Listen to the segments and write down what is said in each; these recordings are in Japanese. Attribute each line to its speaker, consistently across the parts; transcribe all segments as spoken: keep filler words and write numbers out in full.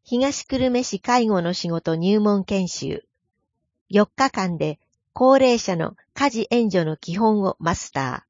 Speaker 1: 東久留米市介護の仕事入門研修。よっかかんで高齢者の家事援助の基本をマスター。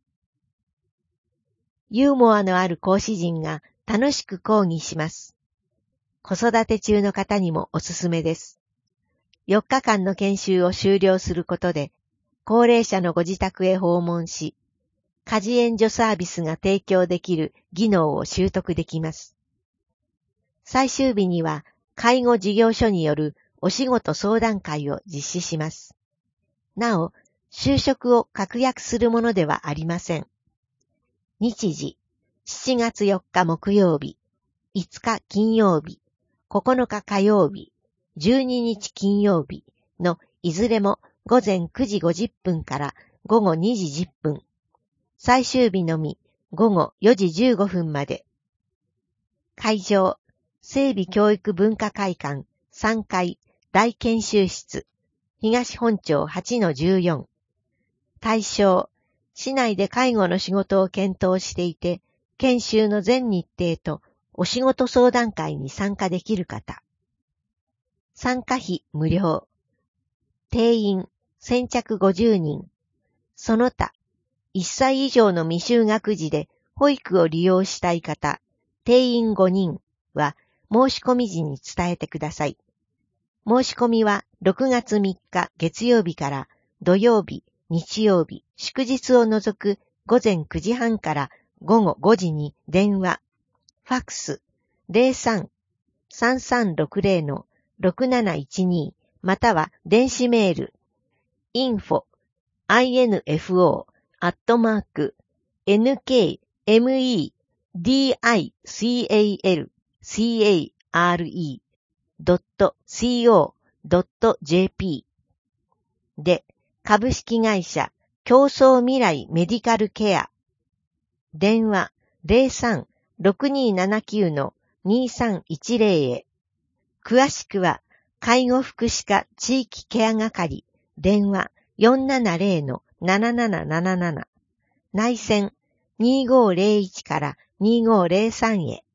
Speaker 1: ユーモアのある講師陣が楽しく講義します。子育て中の方にもおすすめです。よっかかんの研修を終了することで、高齢者のご自宅へ訪問し、家事援助サービスが提供できる技能を習得できます。最終日には、介護事業所によるお仕事相談会を実施します。なお、就職を確約するものではありません。日時、しちがつよっか木曜日、いつか金曜日、ここのか火曜日、じゅうににち金曜日のいずれもごぜんくじごじゅっぷんからごごにじじゅっぷん。最終日のみごごよじじゅうごふんまで。会場、整備教育文化会館さんがい大研修室、東本町 はちのじゅうよん。対象、市内で介護の仕事を検討していて、研修の全日程とお仕事相談会に参加できる方。参加費無料。定員先着ごじゅうにん。その他、いっさい以上の未就学児で保育を利用したい方、定員ごにんは申し込み時に伝えてください。申し込みはろくがつみっか月曜日から土曜日、日曜日、祝日を除くごぜんくじはんからごごごじに電話、ファックス ゼロさん さんさんろくゼロ ろくなないちに または電子メール インフォ アイエヌエフオー アットマーク エヌケーエムイーディーアイシーエーエルシーエーアールイードットシーオードットジェーピー で株式会社競争未来メディカルケア電話 ゼロさん ろくにーななきゅう にさんいちゼロ へ詳しくは介護福祉課地域ケア係電話 よんななゼロ ななななななな 内線にーごーゼロいちからにーごーゼロさんへ